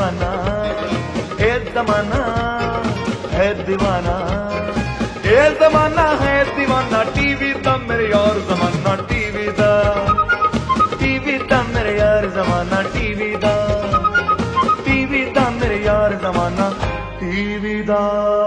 दीवाना, ए जमाना है दीवाना, ए जमाना है दीवाना। टीवी दा मेरे यार जमाना, टीवी दा मेरे यार जमाना, टीवी दा मेरे यार जमाना, टीवी दा।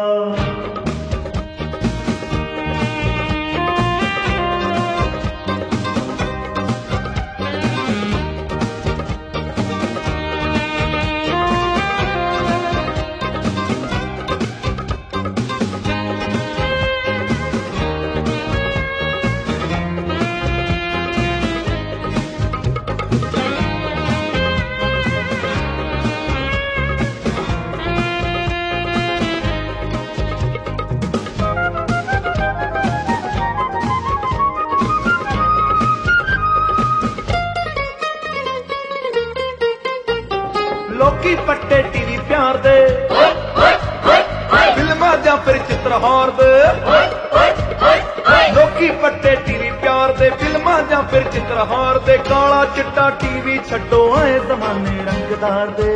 लोकी पट्टे टीवी प्यार दे, फिल्मां जां फिर चित्रहार दे। लोकी पट्टे टीवी प्यार दे, फिल्मां जां फिर चित्रहार दे। काला चिट्टा टीवी छड्डो आए जमाने रंगदार दे।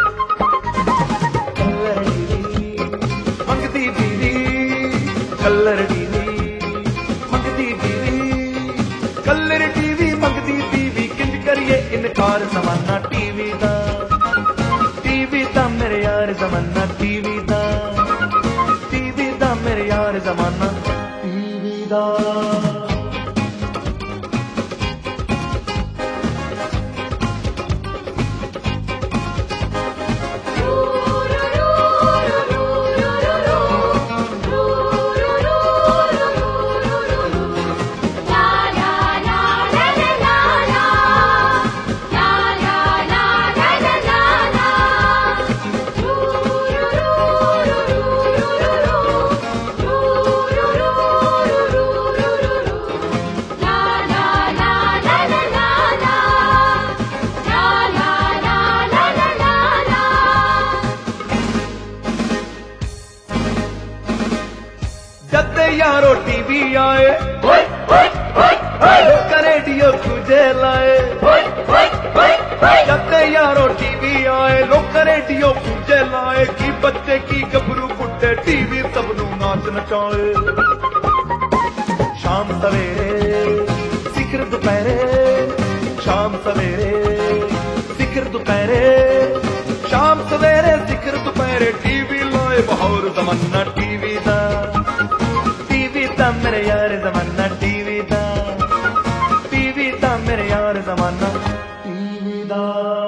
मंगदी बीवी कलर टीवी, मंगदी बीवी कलर टीवी, मंगदी बीवी किंज करिए इनकार जमाना टीवी दा, मेरे यार जमाना टीवी दा मेरे यार जमाना, टीवी दा। जद यारो टीवी आए लोग रेडियो तुझे लाए, जद यारो टीवी आए लोग रेडियो तुझे लाए। की बच्चे की गभरू बुड्ढे टीवी सबनू नाच नचाए। शाम सवेरे सिखर दोपहरे, शाम सवेरे सिखर दोपहरे, शाम सवेरे सिखर दोपहरे। टीवी लाए बहार जमाना टीवी दा, मेरे यार जमाना टीवी दा मेरे यार जमाना, टीवी दा।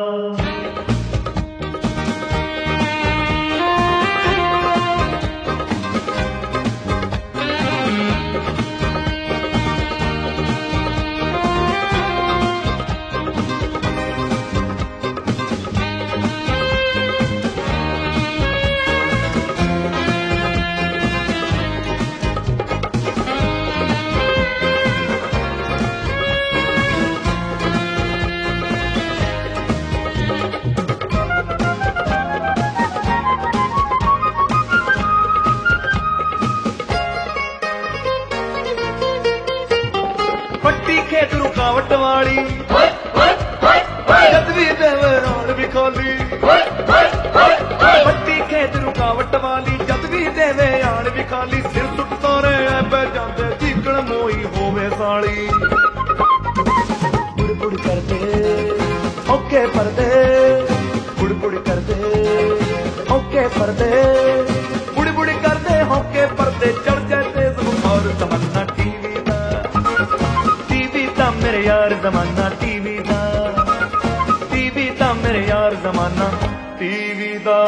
पट्टी खेत रुकावट वाली जद भी देवरान भी खाली, पट्टी खेत रुकावट वाली जद भी देवे आन भी खाली। सिर सुट तारे ऐ जाते चीकण मोई होवे साली। बुड़ बुड़ करते औके परदे, बुड़ बुड़ करते औके परदे, बुड़ बुड़ करते औके परदे। चढ़ जाते बुखार तमन्ना टीवी मेरे यार जमाना, टीवी दा मेरे यार जमाना, टीवी दा।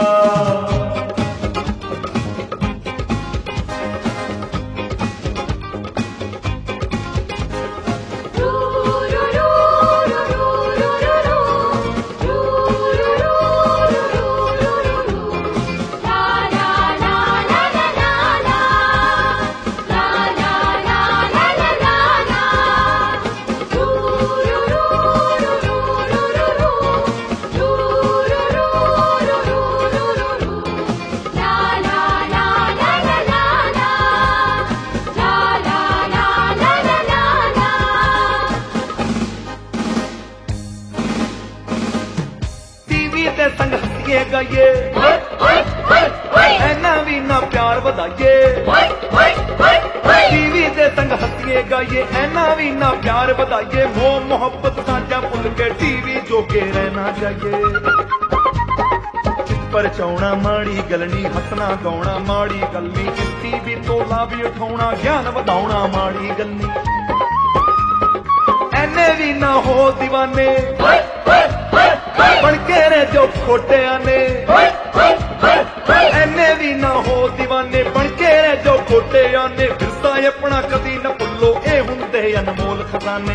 ਗਾਈਏ ਐਨਾ ਵੀ ਨਾ ਪਿਆਰ ਵਧਾਈਏ ਟੀਵੀ ਦੇ ਸੰਗ ਹੱਸੀਏ ਗਾਈਏ ਐਨਾ ਵੀ ਨਾ ਪਿਆਰ ਵਧਾਈਏ ਮੋਹ ਮੁਹੱਬਤ ਸਾਂਝਾ ਭੁੱਲ ਕੇ ਟੀਵੀ ਜੋਗੇ ਰਹਿਣਾ ਚਾਹੀਏ ਪਰਚਾਉਣਾ ਮਾੜੀ ਗੱਲ ਨੀ ਹੱਸਣਾ ਗਾਉਣਾ ਮਾੜੀ ਗੱਲ ਨੀ ਟੀਵੀ ਤੋਂ ਲਾਭ ਉਠਾਉਣਾ ਗਿਆਨ ਵਧਾਉਣਾ ਮਾੜੀ ਗੱਲ ਨੀ ਐਨੇ ਵੀ ਨਾ ਹੋ دیਵਾਨੇ ਬਣ ਕੇ ਰਹਿ ਜੋ ਖੋਟਿਆਂ ਨੇ ਐਨੇ ਵੀ ਨਾ ਹੋ دیਵਾਨੇ ਬਣ ਕੇ ਰਹਿ ਜੋ ਖੋਟਿਆਂ ਨੇ ਵਿਰਸਾ ਆਪਣਾ ਕਦੀ ਨਾ ਭੁੱਲੋ ਇਹ ਹੁੰਦੇ ਅਨਮੋਲ ਖਜ਼ਾਨੇ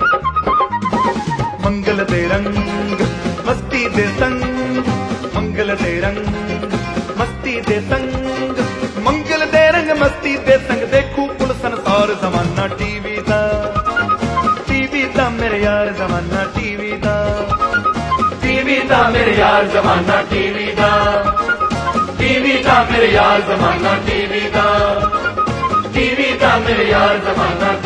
ਮੰਗਲ ਦੇ ਰੰਗ ਮਸਤੀ ਦੇ ਸੰਗ ਮੰਗਲ ਦੇ ਰੰਗ ਮਸਤੀ ਦੇ ਸੰਗ ਮੰਗਲ ਦੇ ਰੰਗ ਮਸਤੀ ਦੇ ਸੰਗ ਦੇਖੂ ਕੁੱਲ ਸੰਸਾਰ ਜ਼ਮਾਨਾ ਟੀਵੀ ਦਾ ਮੇਰੇ ਯਾਰ ਜ਼ਮਾਨਾ ਟੀਵੀ ਦਾ ਮੇਰੇ ਯਾਰ ਜ਼ਮਾਨਾ ਟੀਵੀ ਦਾ ਮੇਰੇ ਯਾਰ ਜ਼ਮਾਨਾ ਟੀਵੀ ਦਾ ਮੇਰੇ ਯਾਰ ਜ਼ਮਾਨਾ